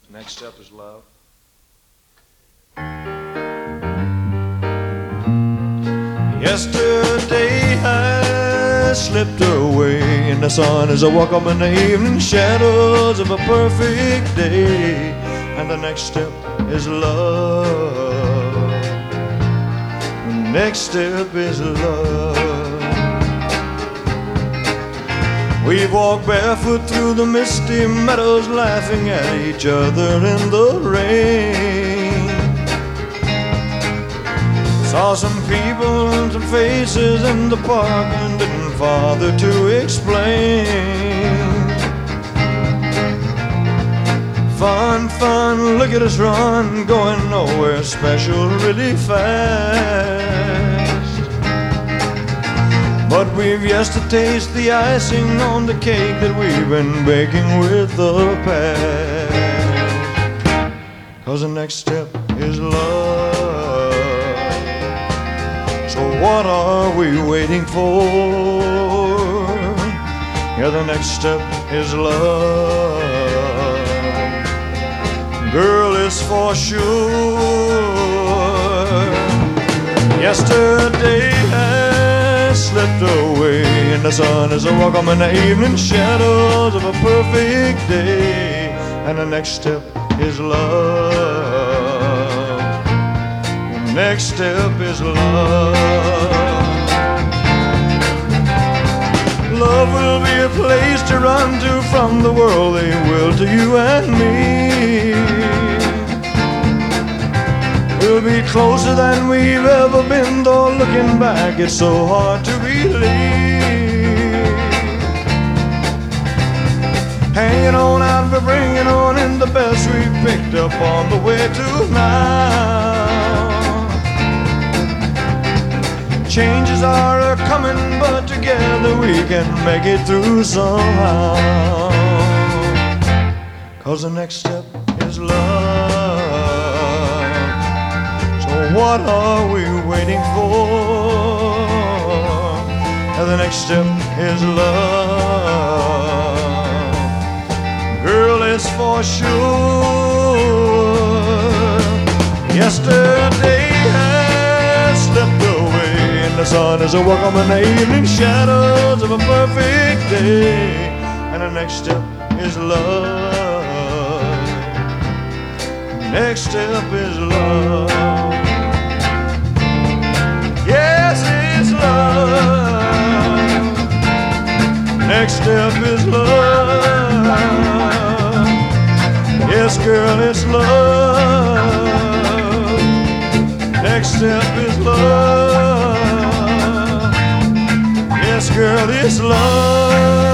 Next step is love. Yesterday I slipped away in the sun as I walk up in the evening shadows of a perfect day. And the next step is love. The next step is love. We've walked barefoot through the misty meadows, laughing at each other in the rain. Saw some people and some faces in the park and didn't bother to explain. Fun, fun, look at us run, going nowhere special really fast. But we've yet to taste the icing on the cake that we've been baking with the past. 'Cause the next step is love. So what are we waiting for? Yeah, the next step is love. Girl, it's for sure. Yesterday I slipped away in the sun as I walk on in the evening shadows of a perfect day. And the next step is love. The next step is love. Love will be a place to run to from the world, they will to you and me. We'll be closer than we've ever been, though looking back it's so hard to believe. Hanging on out, we're bringing on in the best we picked up on the way to now. Changes are coming, but together we can make it through somehow. 'Cause the next step is love. So what are we waiting for? The next step is love. Girl, it's for sure. Yesterday I slipped away in the sun as I walk on in the evening shadows of a perfect day. And the next step is love. Next step is love. Yes, it's love. Next step is love. Yes, girl, it's love. Next step is love. Yes, girl, it's love.